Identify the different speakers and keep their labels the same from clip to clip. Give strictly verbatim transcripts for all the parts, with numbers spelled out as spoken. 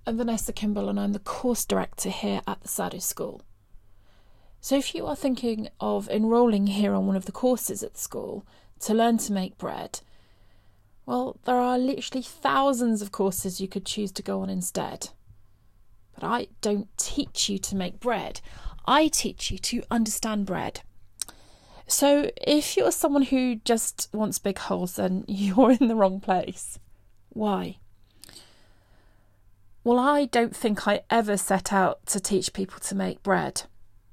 Speaker 1: I'm Vanessa Kimball and I'm the course director here at the Sado School. So if you are thinking of enrolling here on one of the courses at the school to learn to make bread, well, there are literally thousands of courses you could choose to go on instead. But I don't teach you to make bread. I teach you to understand bread. So if you're someone who just wants big holes, then you're in the wrong place. Why? Well, I don't think I ever set out to teach people to make bread.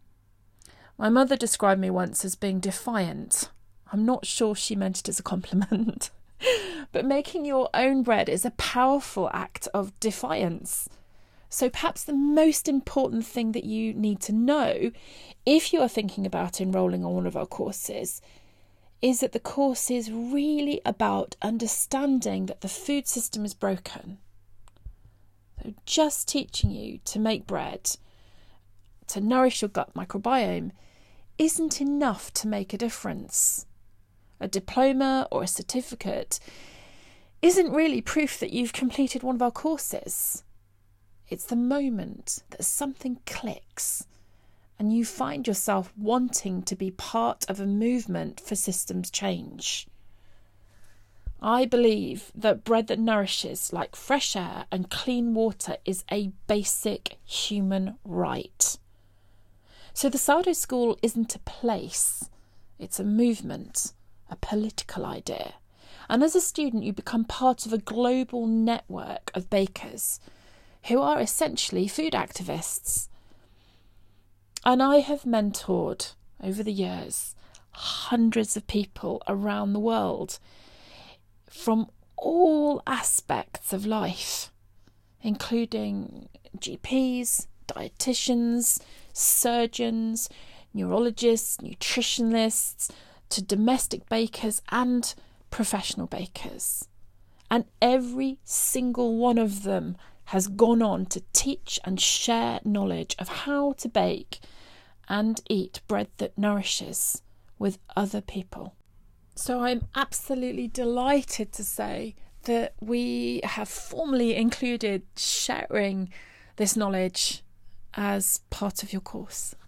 Speaker 1: My mother described me once as being defiant. I'm not sure she meant it as a compliment. But making your own bread is a powerful act of defiance. So perhaps the most important thing that you need to know if you are thinking about enrolling on one of our courses is that the course is really about understanding that the food system is broken. So just teaching you to make bread, to nourish your gut microbiome, isn't enough to make a difference. A diploma or a certificate isn't really proof that you've completed one of our courses. It's the moment that something clicks and you find yourself wanting to be part of a movement for systems change. I believe that bread that nourishes, like fresh air and clean water, is a basic human right. So the Sado School isn't a place, it's a movement, a political idea. And as a student, you become part of a global network of bakers who are essentially food activists. And I have mentored, over the years, hundreds of people around the world from all aspects of life, including G Ps, dietitians, surgeons, neurologists, nutritionists, to domestic bakers and professional bakers. And every single one of them has gone on to teach and share knowledge of how to bake and eat bread that nourishes with other people. So I'm absolutely delighted to say that we have formally included sharing this knowledge as part of your course.